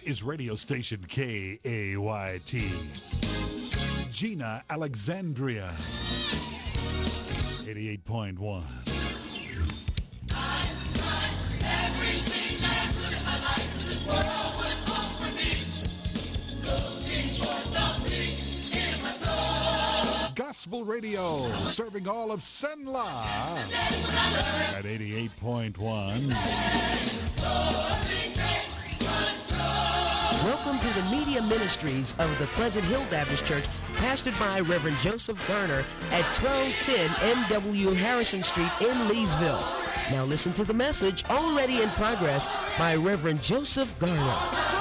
is radio station KAYT. Gina Alexandria, 88.1. Everything that I put in my life in this world would offer me. Looking for some peace in my soul. Gospel radio, serving all of Senla at 88.1. Welcome to the media ministries of the Pleasant Hill Baptist Church, pastored by Reverend Joseph Garner at 1210 MW Harrison Street in Leesville. Now listen to the message already in progress by Reverend Joseph Garner.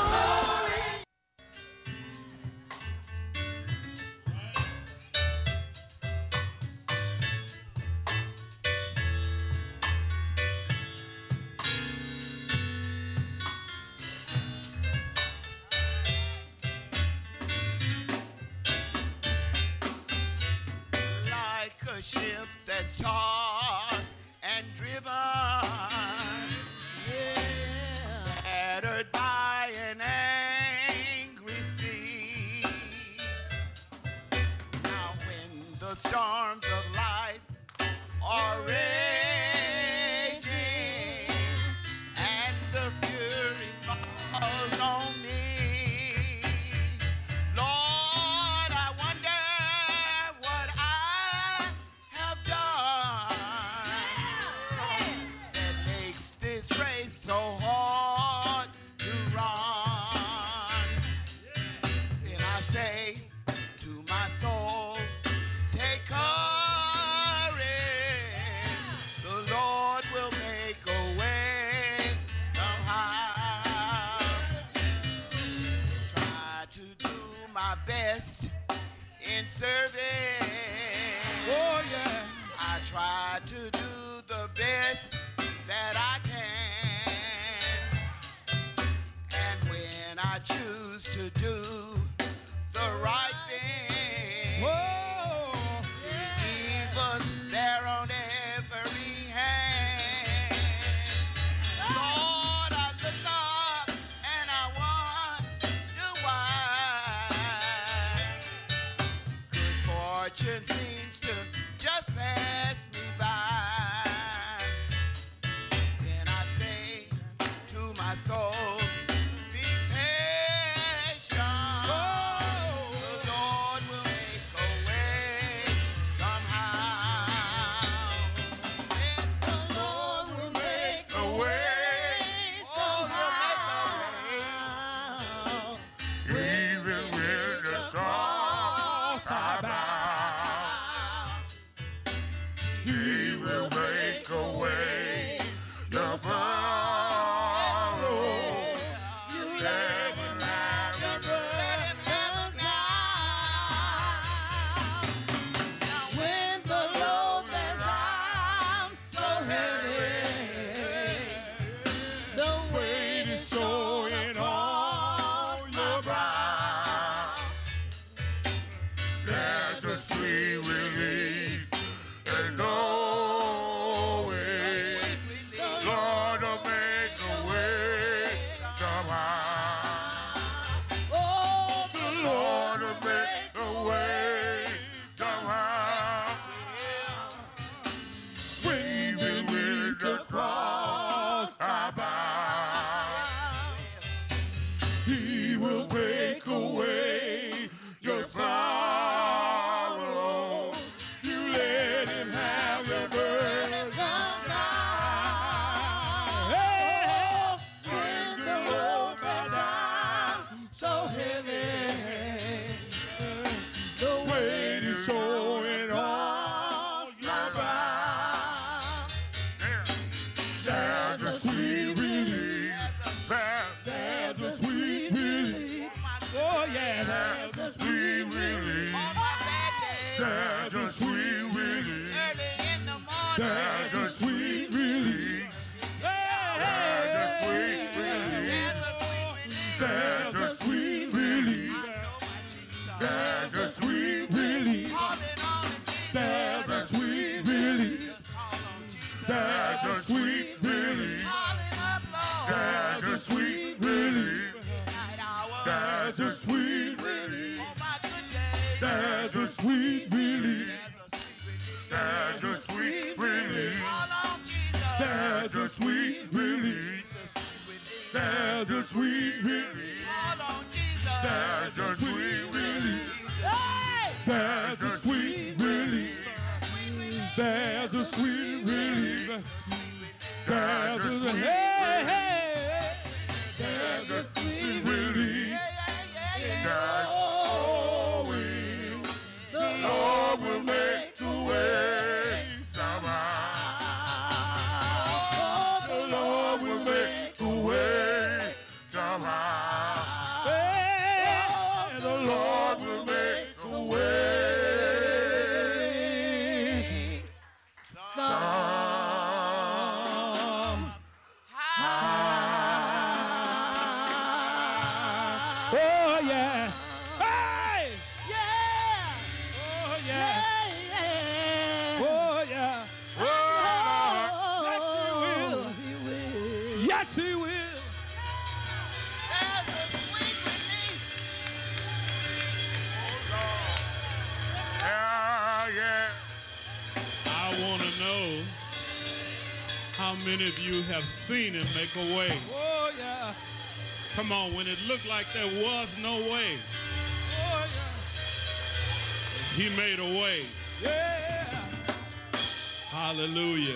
Ship that's tossed and driven, battered by an angry sea. Now when the storms of life are raging and the fury falls on me, Lord, I wonder what I have done that makes this race so hard to run. Then I say to my soul, take courage, the Lord will make a way somehow. Try to do my best in service. Oh yeah. I try to do the best that I can. And when I choose to do the right thing, evil's there on every hand. Lord, I look up and I wonder why good fortune seems to just pass me by. Then I say to my soul, be patient. The Lord will make a way somehow. Yes, the Lord will make a way somehow. Even when the stars are bound, He will make a way to follow. You let Him have His now when the load is down so heavy, the weight is showing on your brow. There's a sweet relief and knowing Lord will make a way somehow. Oh, the Lord will make a way somehow. Even with the cross I bow, He will make a way your sorrow. You let Him have your burden now. When the load is down so heavy, the weight is showing on your brow. There's a sweet relief. There's a sweet relief. Oh yeah, there's a sweet relief. There's a sweet relief. There's a sweet relief. There's a sweet relief. There's a sweet relief. There's a sweet relief. There's a sweet relief. There's a sweet relief. There's a sweet relief. There's a sweet relief. On my good days. There's a sweet relief. There's a sweet relief. Call on Jesus. There's a sweet relief. There's a sweet relief. Call on Jesus. There's a sweet relief. There's a sweet relief. There's a sweet relief. There's a sweet relief. There's a sweet relief. The Lord will make the way somehow. The Lord will make the way somehow. The Lord will make the way somehow. Oh yeah. Hey! Oh yeah. Oh yeah. Yes, he will. There's a sweet relief. Yeah. I want to know how many of you have seen him make a way. Oh yeah. Come on, when it looked like there was no way, Oh yeah. he made a way. Yeah. Hallelujah.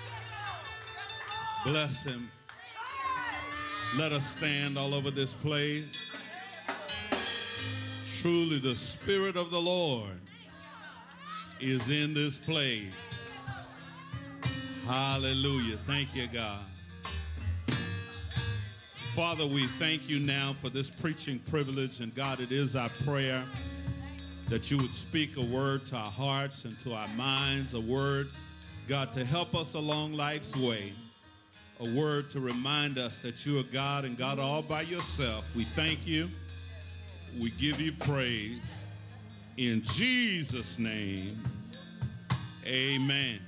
Bless him. Let us stand all over this place. Truly, the Spirit of the Lord is in this place. Hallelujah. Thank you, God. Father, we thank you now for this preaching privilege. And God, it is our prayer that you would speak a word to our hearts and to our minds, a word, God, to help us along life's way, a word to remind us that you are God and God all by yourself. We thank you. We give you praise. In Jesus' name, amen.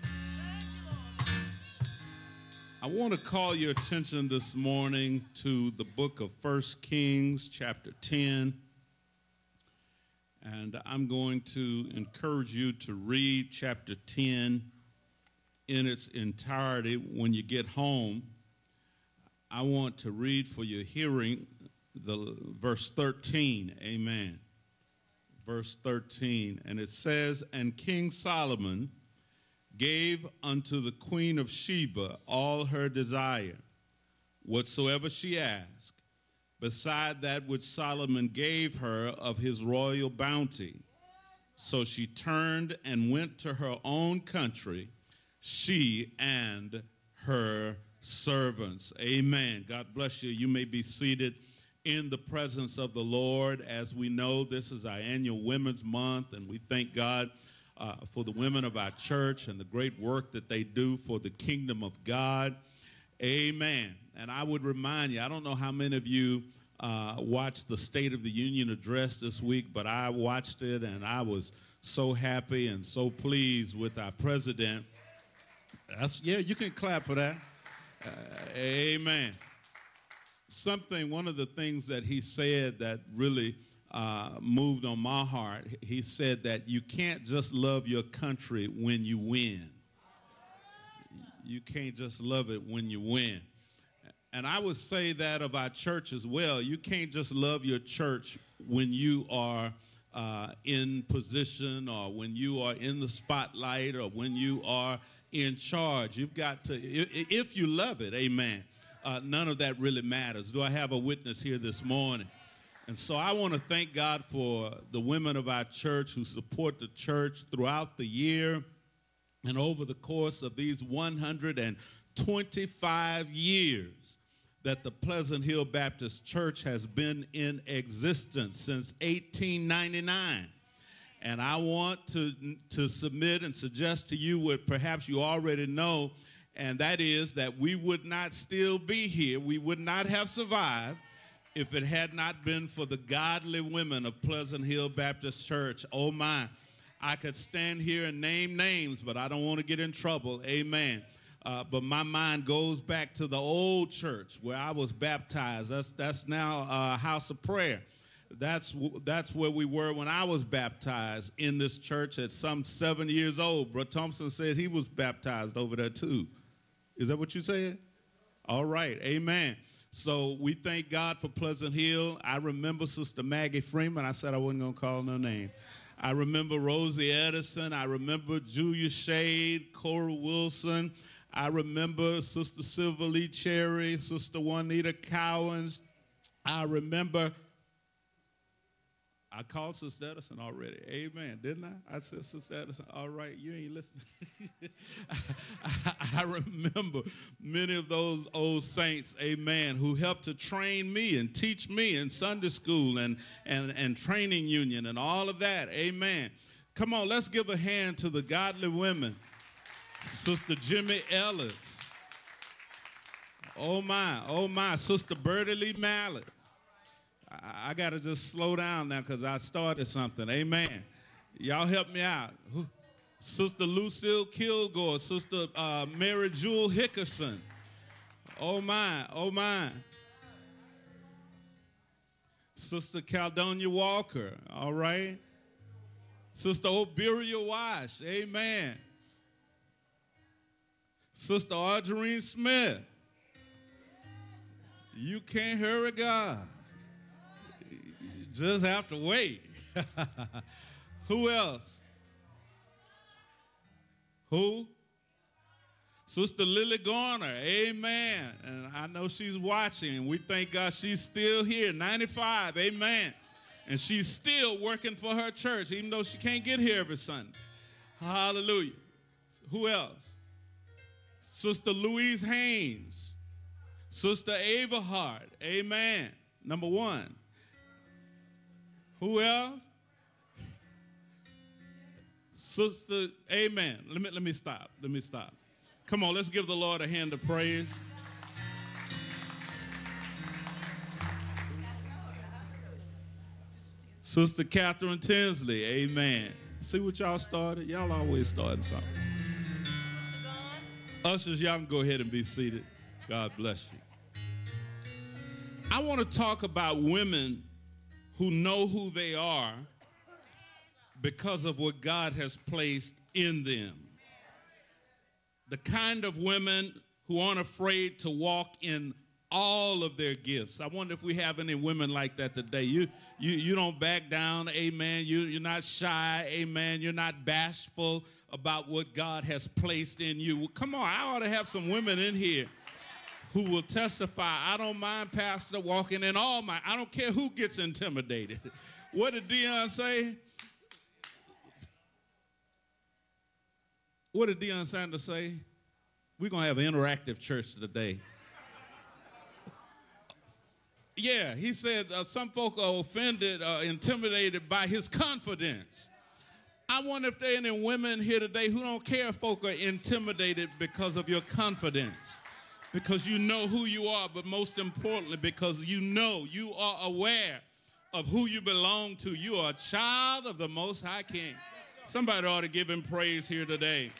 I want to call your attention this morning to the book of 1 Kings, chapter 10. And I'm going to encourage you to read chapter 10 in its entirety when you get home. I want to read for your hearing the verse 13. Amen. Verse 13. And it says, "And King Solomon gave unto the queen of Sheba all her desire, whatsoever she asked, beside that which Solomon gave her of his royal bounty. So she turned and went to her own country, she and her servants." Amen. God bless you. You may be seated in the presence of the Lord. As we know, this is our annual Women's Month, and we thank God for the women of our church and the great work that they do for the kingdom of God. Amen. And I would remind you, I don't know how many of you watched the State of the Union address this week, but I watched it, and I was so happy and so pleased with our president. Yeah, you can clap for that. Amen. One of the things that he said that really moved on my heart, he said that you can't just love your country when you win. You can't just love it when you win. And I would say that of our church as well. You can't just love your church when you are in position, or when you are in the spotlight, or when you are in charge. You've got to, if you love it, amen, none of that really matters. Do I have a witness here this morning? And so I want to thank God for the women of our church who support the church throughout the year and over the course of these 125 years that the Pleasant Hill Baptist Church has been in existence, since 1899. And I want to submit and suggest to you what perhaps you already know, and that is that we would not still be here. We would not have survived if it had not been for the godly women of Pleasant Hill Baptist Church. Oh my, I could stand here and name names, but I don't want to get in trouble. Amen. But my mind goes back to the old church where I was baptized. That's now a house of prayer. That's where we were when I was baptized in this church at some 7 years old. Brother Thompson said he was baptized over there too. Is that what you said? All right, amen. So we thank God for Pleasant Hill. I remember Sister Maggie Freeman. I said I wasn't going to call no name. I remember Rosie Edison. I remember Julia Shade, Cora Wilson. I remember Sister Silver Lee Cherry, Sister Juanita Cowens. I remember, I called Sister Edison already. Amen, didn't I? I said, Sister Edison, all right, you ain't listening. I remember many of those old saints, amen, who helped to train me and teach me in Sunday school and training union and all of that. Amen. Come on, let's give a hand to the godly women. Sister Jimmy Ellis. Oh my, Sister Bertie Lee Mallett. I got to just slow down now because I started something. Amen. Y'all help me out. Sister Lucille Kilgore, Sister Mary Jewel Hickerson. Oh my. Sister Caldonia Walker, all right. Sister Oberia Wash, amen. Sister Audrey Smith. You can't hurry God. You just have to wait. Who else? Who? Sister Lily Garner, amen. And I know she's watching, and we thank God she's still here, 95, amen. And she's still working for her church, even though she can't get here every Sunday. Hallelujah. Who else? Sister Louise Haynes. Sister Ava Hart, amen. Number one. Who else? Sister, amen. Let me stop. Come on, let's give the Lord a hand of praise. Sister Catherine Tinsley, amen. See what y'all started? Y'all always starting something. Ushers, y'all can go ahead and be seated. God bless you. I want to talk about women who know who they are because of what God has placed in them. The kind of women who aren't afraid to walk in all of their gifts. I wonder if we have any women like that today. You don't back down, amen. You're not shy, amen. You're not bashful about what God has placed in you. Well, come on, I ought to have some women in here who will testify. I don't mind, Pastor, walking in all my, I don't care who gets intimidated. What did Dion say? What did Deion Sanders say? We're going to have an interactive church today. Yeah, he said some folk are offended, intimidated by his confidence. I wonder if there are any women here today who don't care if folk are intimidated because of your confidence, because you know who you are, but most importantly, because you know you are aware of who you belong to. You are a child of the Most High King. Somebody ought to give him praise here today.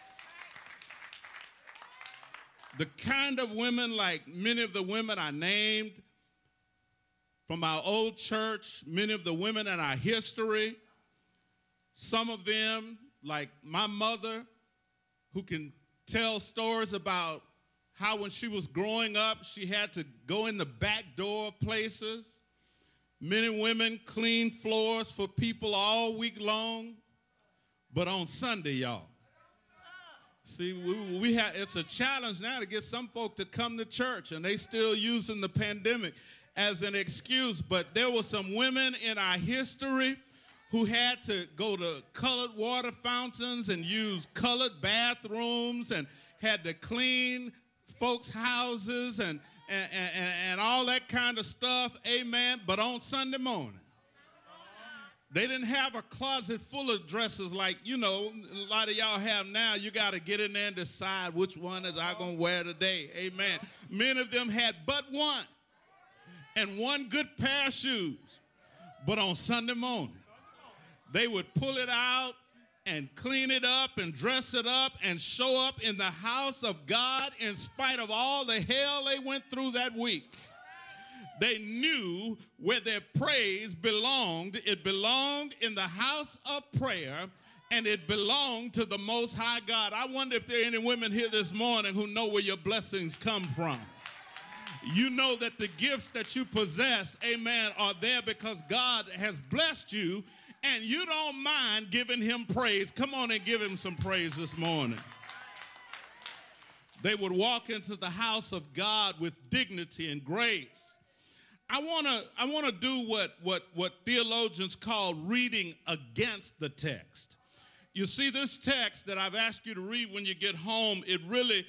The kind of women, like many of the women I named from our old church, many of the women in our history, some of them, like my mother, who can tell stories about how when she was growing up, she had to go in the back door of places. Many women clean floors for people all week long, but on Sunday, y'all. See, we have, it's a challenge now to get some folk to come to church, and they still using the pandemic as an excuse. But there were some women in our history who had to go to colored water fountains and use colored bathrooms and had to clean folks' houses and all that kind of stuff, amen, but on Sunday morning. They didn't have a closet full of dresses like, you know, a lot of y'all have now. You got to get in there and decide which one is I going to wear today, amen. Many of them had but one and one good pair of shoes, but on Sunday morning, they would pull it out and clean it up and dress it up and show up in the house of God in spite of all the hell they went through that week. They knew where their praise belonged. It belonged in the house of prayer, and it belonged to the Most High God. I wonder if there are any women here this morning who know where your blessings come from. You know that the gifts that you possess, amen, are there because God has blessed you, and you don't mind giving him praise. Come on and give him some praise this morning. They would walk into the house of God with dignity and grace. I want to do what theologians call reading against the text. You see, this text that I've asked you to read when you get home, it really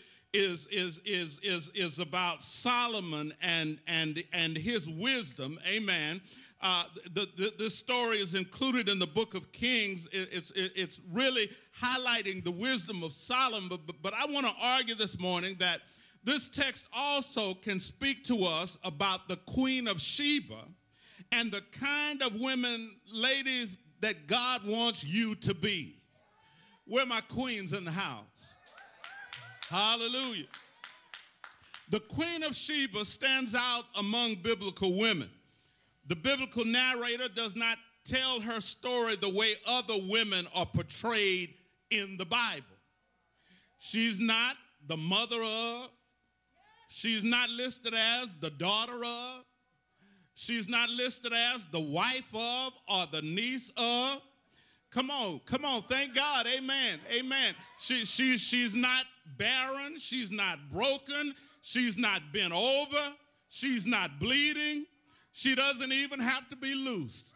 is about Solomon and his wisdom. Amen. This story is included in the book of Kings. It's really highlighting the wisdom of Solomon. But I want to argue this morning that this text also can speak to us about the Queen of Sheba and the kind of women, ladies, that God wants you to be. Where are my queens in the house? Hallelujah. The Queen of Sheba stands out among biblical women. The biblical narrator does not tell her story the way other women are portrayed in the Bible. She's not the mother of. She's not listed as the daughter of. She's not listed as the wife of or the niece of. Come on, thank God, amen, amen. She's not barren, she's not broken, she's not bent over, she's not bleeding, she doesn't even have to be loose.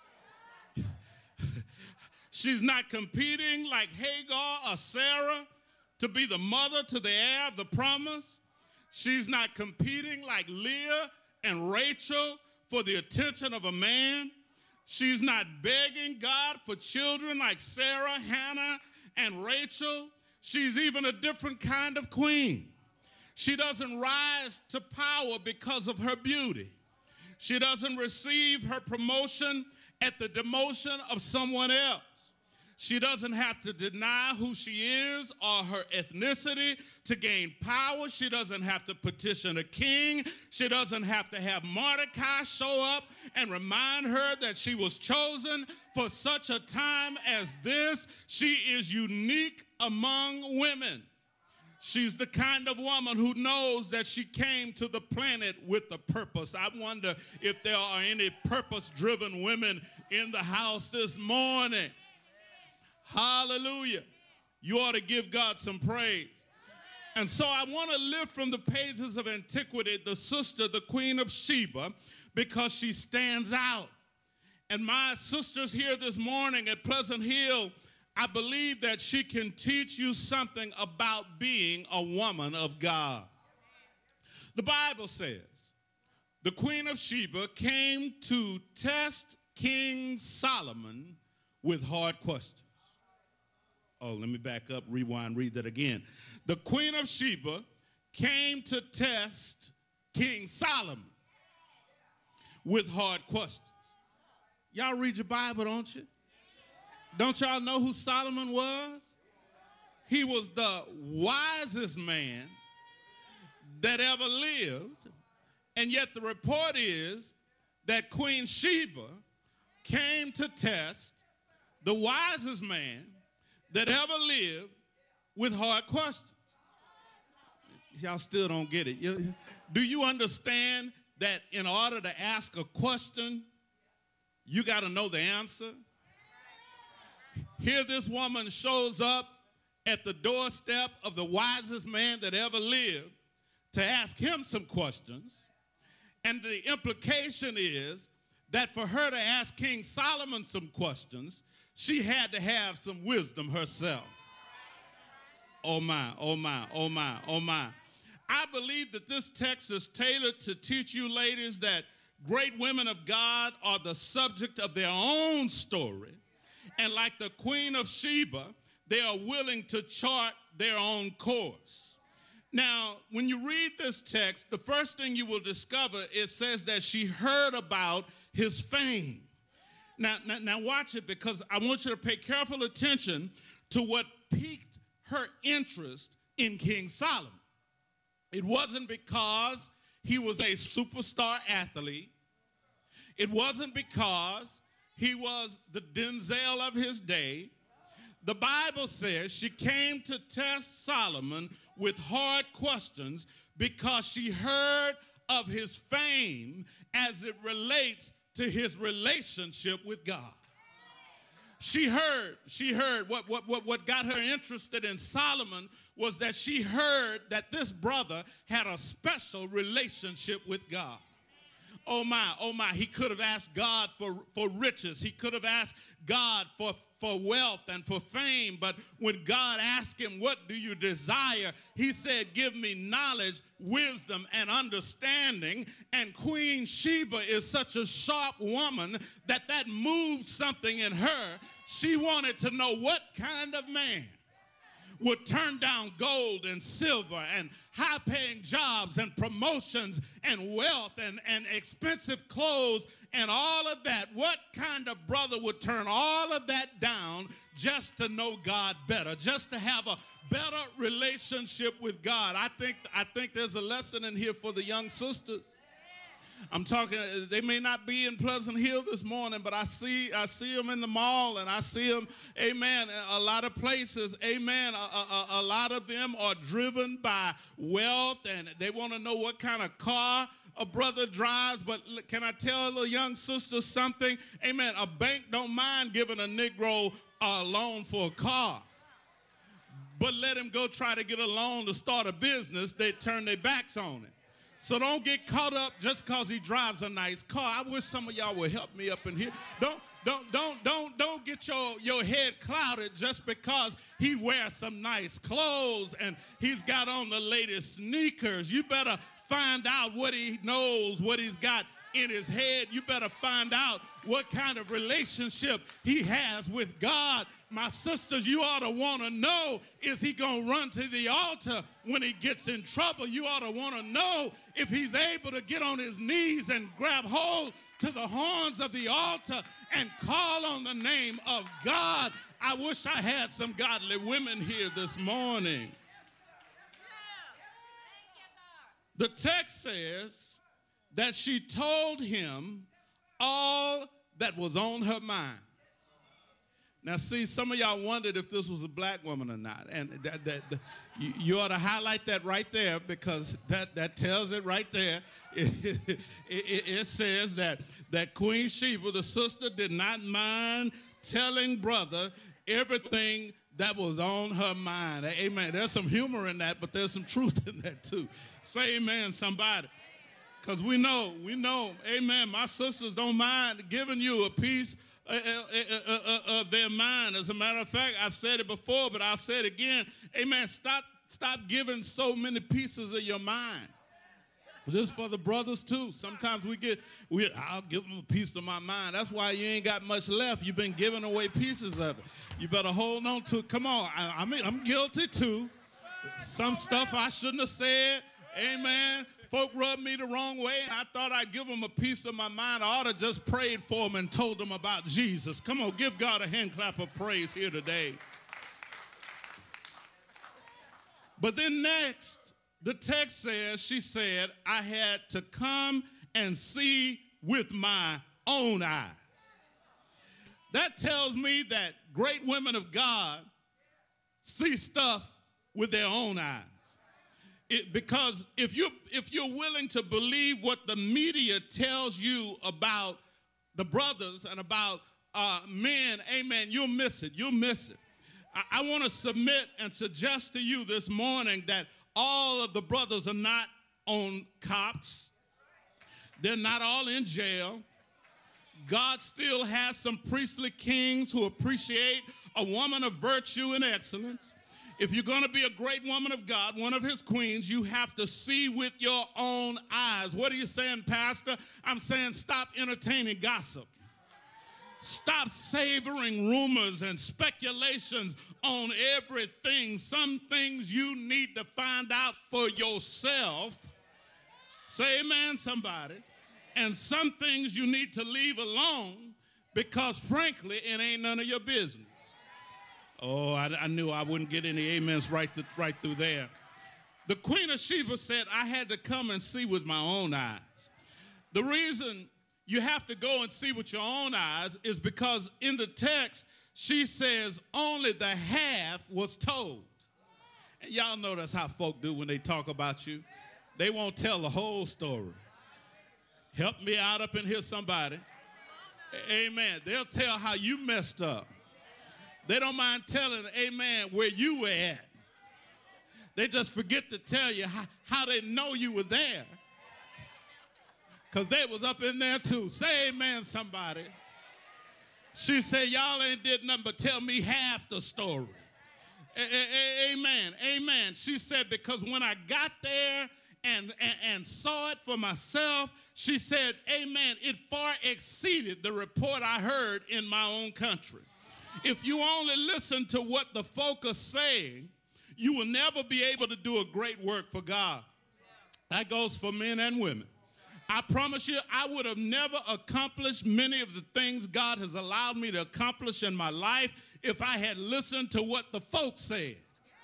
She's not competing like Hagar or Sarah to be the mother to the heir of the promise. She's not competing like Leah and Rachel for the attention of a man. She's not begging God for children like Sarah, Hannah, and Rachel. She's even a different kind of queen. She doesn't rise to power because of her beauty. She doesn't receive her promotion at the demotion of someone else. She doesn't have to deny who she is or her ethnicity to gain power. She doesn't have to petition a king. She doesn't have to have Mordecai show up and remind her that she was chosen for such a time as this. She is unique among women. She's the kind of woman who knows that she came to the planet with a purpose. I wonder if there are any purpose-driven women in the house this morning. Hallelujah. You ought to give God some praise. And so I want to lift from the pages of antiquity the sister, the Queen of Sheba, because she stands out. And my sisters here this morning at Pleasant Hill, I believe that she can teach you something about being a woman of God. The Bible says the Queen of Sheba came to test King Solomon with hard questions. Oh, let me back up, rewind, read that again. The Queen of Sheba came to test King Solomon with hard questions. Y'all read your Bible, don't you? Don't y'all know who Solomon was? He was the wisest man that ever lived. And yet the report is that Queen Sheba came to test the wisest man that ever lived with hard questions. Y'all still don't get it. Do you understand that in order to ask a question, you got to know the answer? Here this woman shows up at the doorstep of the wisest man that ever lived to ask him some questions. And the implication is that for her to ask King Solomon some questions, she had to have some wisdom herself. Oh my, oh my, oh my, oh my. I believe that this text is tailored to teach you ladies that great women of God are the subject of their own story. And like the Queen of Sheba, they are willing to chart their own course. Now, when you read this text, the first thing you will discover, it says that she heard about his fame. Now watch it, because I want you to pay careful attention to what piqued her interest in King Solomon. It wasn't because he was a superstar athlete. It wasn't because he was the Denzel of his day. The Bible says she came to test Solomon with hard questions because she heard of his fame as it relates to his relationship with God. She heard what got her interested in Solomon was that she heard that this brother had a special relationship with God. Oh my, he could have asked God for riches. He could have asked God for wealth and for fame. But when God asked him, what do you desire? He said, give me knowledge, wisdom, and understanding. And Queen Sheba is such a sharp woman that moved something in her. She wanted to know what kind of man would turn down gold and silver and high-paying jobs and promotions and wealth and expensive clothes and all of that. What kind of brother would turn all of that down just to know God better, just to have a better relationship with God? I think there's a lesson in here for the young sisters. I'm talking, they may not be in Pleasant Hill this morning, but I see them in the mall, and I see them, amen, a lot of places, amen. A lot of them are driven by wealth, and they want to know what kind of car a brother drives. But can I tell a young sister something? Amen, a bank don't mind giving a Negro a loan for a car. But let him go try to get a loan to start a business, they turn their backs on it. So don't get caught up just because he drives a nice car. I wish some of y'all would help me up in here. Don't get your head clouded just because he wears some nice clothes and he's got on the latest sneakers. You better find out what he knows, what he's got in his head. You better find out what kind of relationship he has with God. My sisters, you ought to want to know, is he going to run to the altar when he gets in trouble? You ought to want to know if he's able to get on his knees and grab hold to the horns of the altar and call on the name of God. I wish I had some godly women here this morning. The text says that she told him all that was on her mind. Now, see, some of y'all wondered if this was a black woman or not. And you ought to highlight that right there, because that tells it right there. It says that Queen Sheba, the sister, did not mind telling brother everything that was on her mind. Amen. There's some humor in that, but there's some truth in that too. Say amen, somebody. Because we know, amen, my sisters don't mind giving you a piece of their mind. As a matter of fact, I've said it before, but I'll say it again. Amen. Stop giving so many pieces of your mind. This is for the brothers too. Sometimes I'll give them a piece of my mind. That's why you ain't got much left. You've been giving away pieces of it. You better hold on to it. Come on. I'm guilty too. Some stuff I shouldn't have said. Amen. Folk rubbed me the wrong way, and I thought I'd give them a piece of my mind. I ought to just prayed for them and told them about Jesus. Come on, give God a hand clap of praise here today. But then next, the text says, she said, I had to come and see with my own eyes. That tells me that great women of God see stuff with their own eyes. Because if you're willing to believe what the media tells you about the brothers and about men, amen, you'll miss it. You'll miss it. I want to submit and suggest to you this morning that all of the brothers are not on cops. They're not all in jail. God still has some priestly kings who appreciate a woman of virtue and excellence. If you're going to be a great woman of God, one of his queens, you have to see with your own eyes. What are you saying, Pastor? I'm saying stop entertaining gossip. Stop savoring rumors and speculations on everything. Some things you need to find out for yourself. Say amen, somebody. And some things you need to leave alone because, frankly, it ain't none of your business. Oh, I knew I wouldn't get any amens right through there. The Queen of Sheba said, I had to come and see with my own eyes. The reason you have to go and see with your own eyes is because in the text, she says only the half was told. And y'all know that's how folk do when they talk about you. They won't tell the whole story. Help me out up in here, somebody. Amen. They'll tell how you messed up. They don't mind telling, amen, where you were at. They just forget to tell you how they know you were there. Because they was up in there too. Say amen, somebody. She said, y'all ain't did nothing but tell me half the story. Amen, amen. She said, because when I got there and saw it for myself, she said, amen, it far exceeded the report I heard in my own country. If you only listen to what the folk are saying, you will never be able to do a great work for God. That goes for men and women. I promise you, I would have never accomplished many of the things God has allowed me to accomplish in my life if I had listened to what the folks said.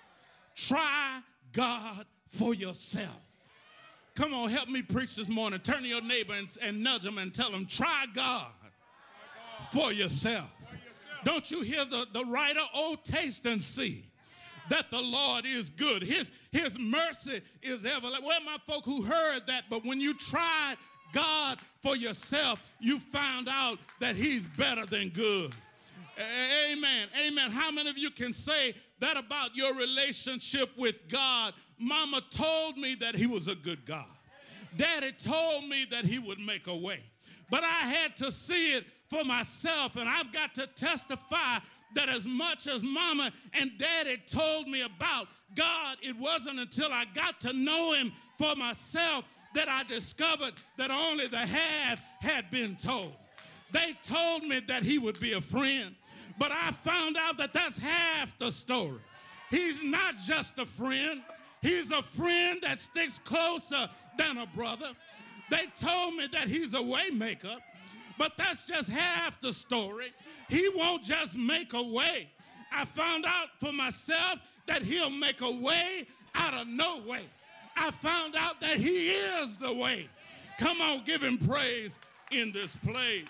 Try God for yourself. Come on, help me preach this morning. Turn to your neighbor and nudge him and tell him, try God for yourself. Don't you hear the writer? Oh, taste and see that the Lord is good. His mercy is everlasting. Well, my folk who heard that, but when you tried God for yourself, you found out that he's better than good. Amen. Amen. How many of you can say that about your relationship with God? Mama told me that he was a good God. Daddy told me that he would make a way. But I had to see it for myself, and I've got to testify that as much as Mama and Daddy told me about God, it wasn't until I got to know him for myself that I discovered that only the half had been told. They told me that he would be a friend, but I found out that that's half the story. He's not just a friend. He's a friend that sticks closer than a brother. They told me that he's a way maker, but that's just half the story. He won't just make a way. I found out for myself that he'll make a way out of no way. I found out that he is the way. Come on, give him praise in this place.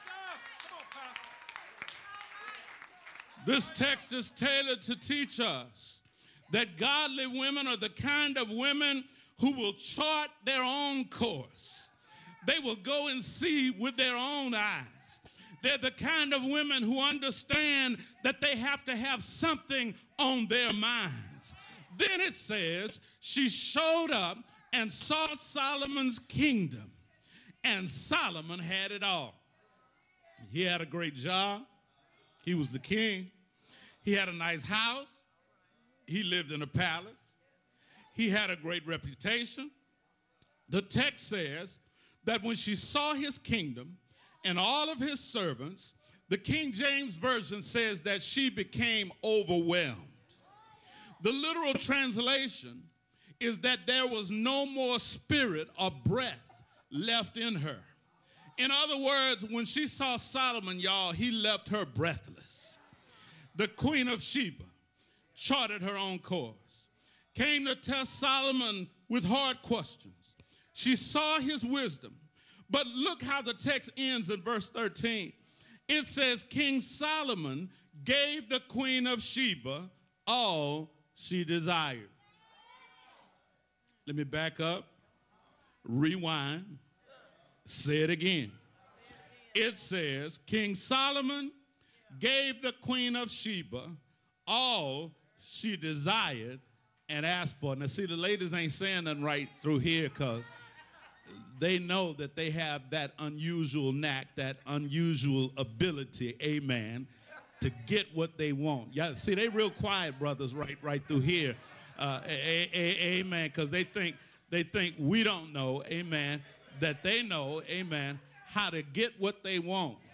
This text is tailored to teach us that godly women are the kind of women who will chart their own course. They will go and see with their own eyes. They're the kind of women who understand that they have to have something on their minds. Then it says, she showed up and saw Solomon's kingdom, and Solomon had it all. He had a great job. He was the king. He had a nice house. He lived in a palace. He had a great reputation. The text says that when she saw his kingdom and all of his servants, the King James Version says that she became overwhelmed. The literal translation is that there was no more spirit or breath left in her. In other words, when she saw Solomon, y'all, he left her breathless. The Queen of Sheba charted her own course, came to test Solomon with hard questions. She saw his wisdom. But look how the text ends in verse 13. It says, King Solomon gave the Queen of Sheba all she desired. Let me back up, rewind, say it again. It says, King Solomon gave the Queen of Sheba all she desired and asked for. Now, see, the ladies ain't saying nothing right through here because they know that they have that unusual knack, that unusual ability, amen, to get what they want. Yeah, see, they real quiet, brothers, right through here, amen, because they think we don't know, amen, that they know, amen, how to get what they want.